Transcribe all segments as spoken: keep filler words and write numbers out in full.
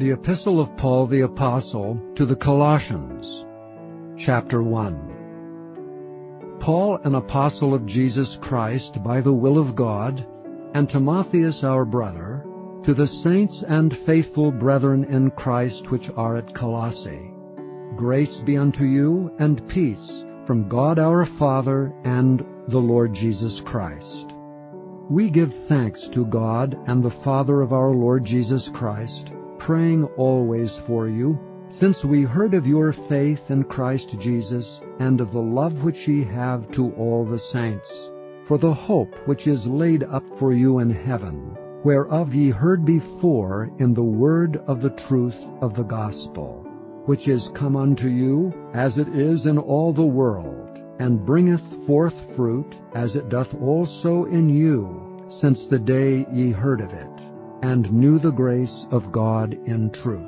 The Epistle of Paul the Apostle to the Colossians, Chapter one. Paul, an apostle of Jesus Christ by the will of God, and Timotheus our brother, to the saints and faithful brethren in Christ which are at Colossae. Grace be unto you, and peace, from God our Father and the Lord Jesus Christ. We give thanks to God and the Father of our Lord Jesus Christ, praying always for you, since we heard of your faith in Christ Jesus, and of the love which ye have to all the saints, for the hope which is laid up for you in heaven, whereof ye heard before in the word of the truth of the gospel, which is come unto you, as it is in all the world, and bringeth forth fruit, as it doth also in you, since the day ye heard of it, and knew the grace of God in truth.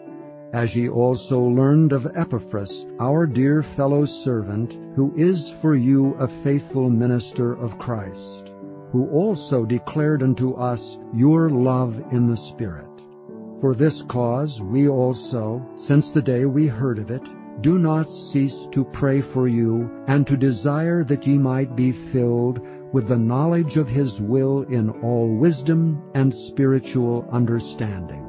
As ye also learned of Epaphras, our dear fellow servant, who is for you a faithful minister of Christ, who also declared unto us your love in the Spirit. For this cause we also, since the day we heard of it, do not cease to pray for you, and to desire that ye might be filled with the knowledge of his will in all wisdom and spiritual understanding,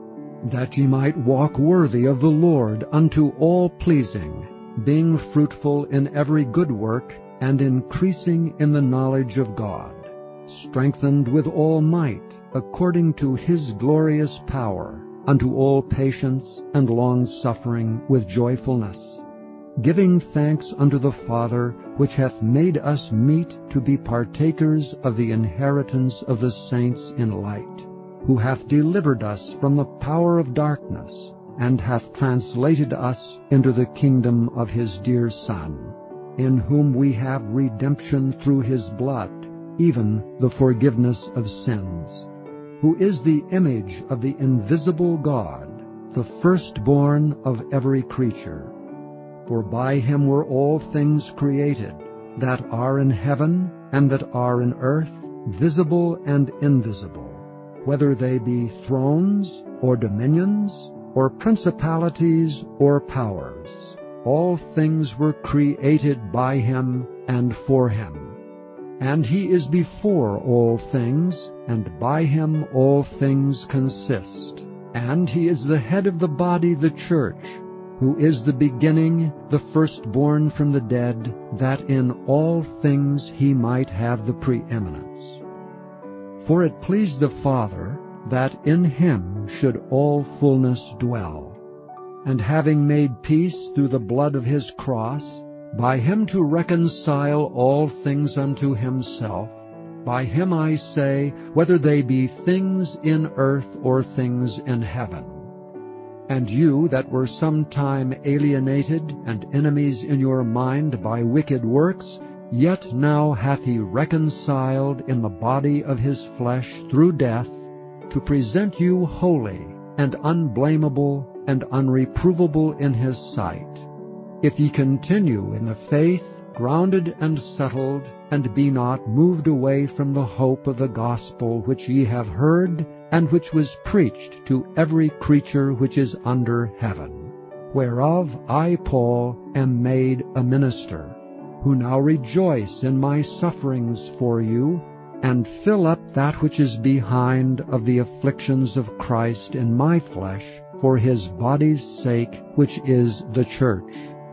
that ye might walk worthy of the Lord unto all pleasing, being fruitful in every good work, and increasing in the knowledge of God, strengthened with all might, according to his glorious power, unto all patience and long-suffering with joyfulness, giving thanks unto the Father, which hath made us meet to be partakers of the inheritance of the saints in light, who hath delivered us from the power of darkness, and hath translated us into the kingdom of his dear Son, in whom we have redemption through his blood, even the forgiveness of sins, who is the image of the invisible God, the firstborn of every creature. For by him were all things created, that are in heaven and that are in earth, visible and invisible, whether they be thrones, or dominions, or principalities, or powers. All things were created by him and for him. And he is before all things, and by him all things consist. And he is the head of the body, the church, who is the beginning, the firstborn from the dead, that in all things he might have the preeminence. For it pleased the Father that in him should all fullness dwell, and having made peace through the blood of his cross, by him to reconcile all things unto himself, by him I say, whether they be things in earth or things in heaven. And you that were sometime alienated and enemies in your mind by wicked works, yet now hath he reconciled in the body of his flesh through death, to present you holy and unblameable and unreprovable in his sight, if ye continue in the faith, grounded and settled, and be not moved away from the hope of the gospel which ye have heard, and which was preached to every creature which is under heaven, whereof I, Paul, am made a minister, who now rejoice in my sufferings for you, and fill up that which is behind of the afflictions of Christ in my flesh, for his body's sake, which is the church,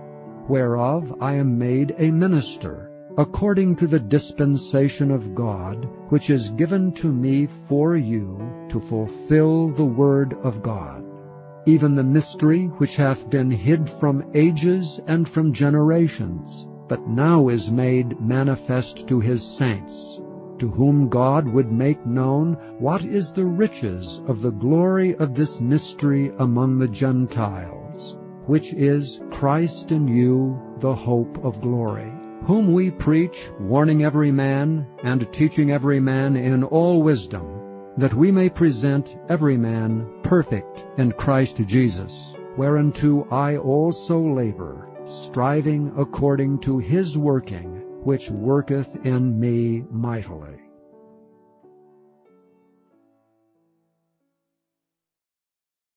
whereof I am made a minister, according to the dispensation of God, which is given to me for you to fulfill the word of God, even the mystery which hath been hid from ages and from generations, but now is made manifest to his saints, to whom God would make known what is the riches of the glory of this mystery among the Gentiles, which is Christ in you, the hope of glory, whom we preach, warning every man, and teaching every man in all wisdom, that we may present every man perfect in Christ Jesus, whereunto I also labor, striving according to his working, which worketh in me mightily.